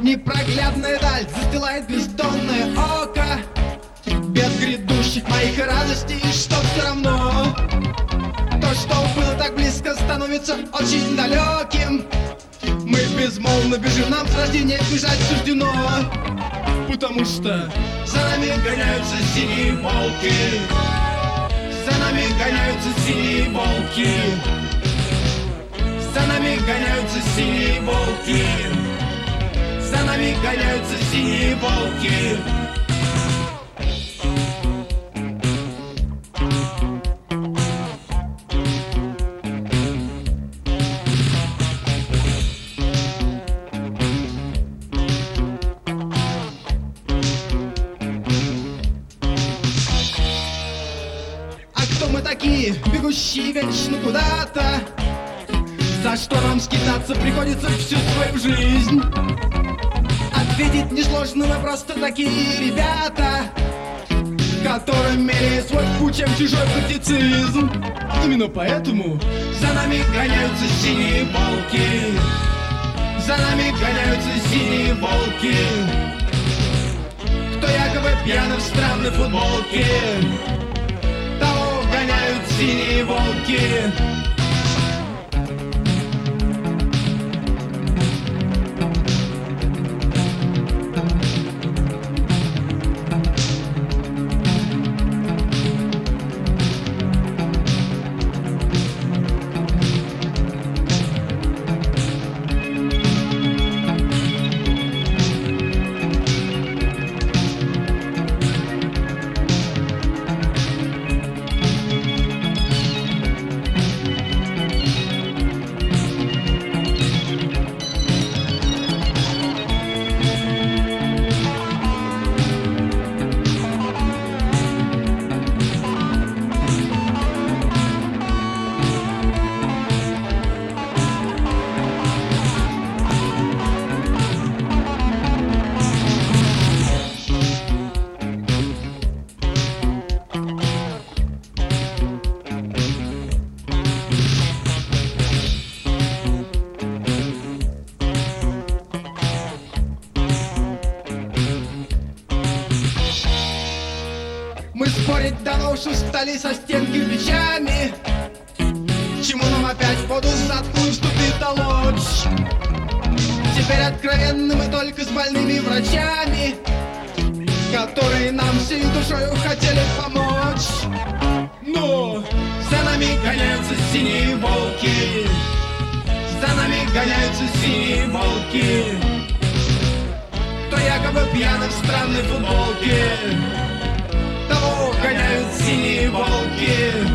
Непроглядная даль застилает бездонное око без грядущих моих радостей, что все равно то, что было так близко, становится очень далеким. Мы безмолвно бежим, нам с рождения бежать суждено, потому что за нами гоняются синие волки. За нами гоняются синие волки. За нами гоняются синие волки. За нами гоняются синие волки. А кто мы такие, бегущие вечно куда-то? За что нам скитаться приходится всю свою жизнь? Ответить несложно, мы просто такие ребята, которым меряет свой путь, чем чужой практицизм. Именно поэтому за нами гоняются синие волки. За нами гоняются синие волки. Кто якобы пьяный в странной футболке, того гоняют синие волки. Мы спорить давно уж устали со стен кирпичами. Чему нам опять в воду заткнуть, вступит толочь? Теперь откровенны мы только с больными врачами, которые нам всей душою хотели помочь. Но за нами гоняются синие волки. За нами гоняются синие волки. Кто якобы пьяный в странной футболке, того гоняют синие волки.